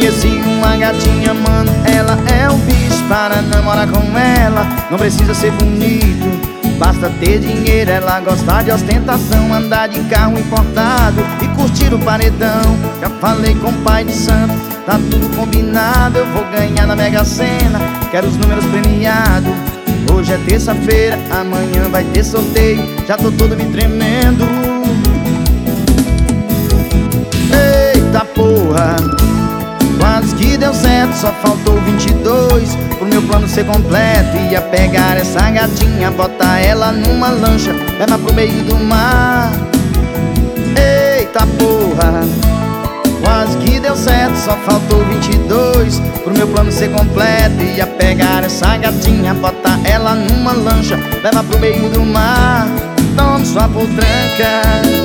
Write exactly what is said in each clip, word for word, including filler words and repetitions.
Conheci uma gatinha, mano, ela é um bicho. Para namorar com ela não precisa ser bonito, basta ter dinheiro. Ela gosta de ostentação, andar de carro importado e curtir o paredão. Já falei com o pai de santo, tá tudo combinado. Eu vou ganhar na Mega Sena, quero os números premiados. Hoje é terça-feira, amanhã vai ter sorteio, já tô todo me tremendo. Eita porra, quase que deu certo, só faltou vinte e dois pro meu plano ser completo. Ia pegar essa gatinha, botar ela numa lancha, levar pro meio do mar. Eita porra, quase que deu certo, só faltou vinte e dois pro meu plano ser completo. Ia pegar essa gatinha, botar ela numa lancha, levar pro meio do mar. Tome sua potranca.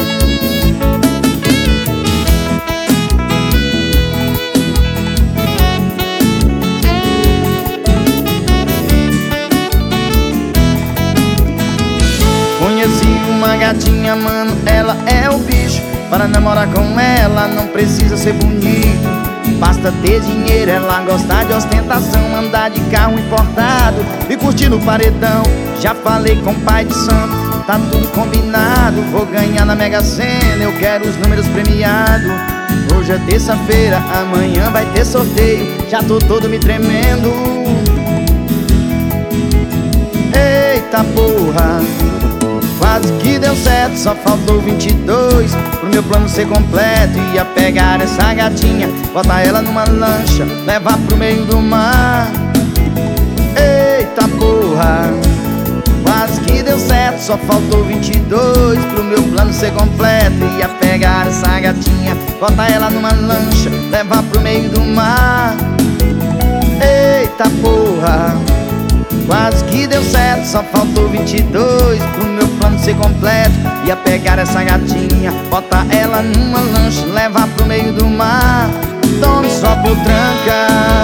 Conheci uma gatinha, mano, ela é o bicho. Para namorar com ela não precisa ser bonito, basta ter dinheiro. Ela gosta de ostentação, andar de carro importado e curtir no paredão. Já falei com o pai de santo, tá tudo combinado. Vou ganhar na Mega Sena, eu quero os números premiados. Hoje é terça-feira, amanhã vai ter sorteio, já tô todo me tremendo. Eita porra, quase que deu certo, só faltou vinte e dois pro meu plano ser completo. Ia pegar essa gatinha, botar ela numa lancha, levar pro meio do mar. Eita porra, quase que deu certo, só faltou vinte e dois pro meu plano ser completo. Ia pegar essa gatinha, botar ela numa lancha, levar pro meio do mar. Eita porra, quase que deu certo, só faltou vinte e dois pro meu plano ser completo. Ia pegar essa gatinha, botar ela numa lancha, levar pro meio do mar. Tome sua potranca.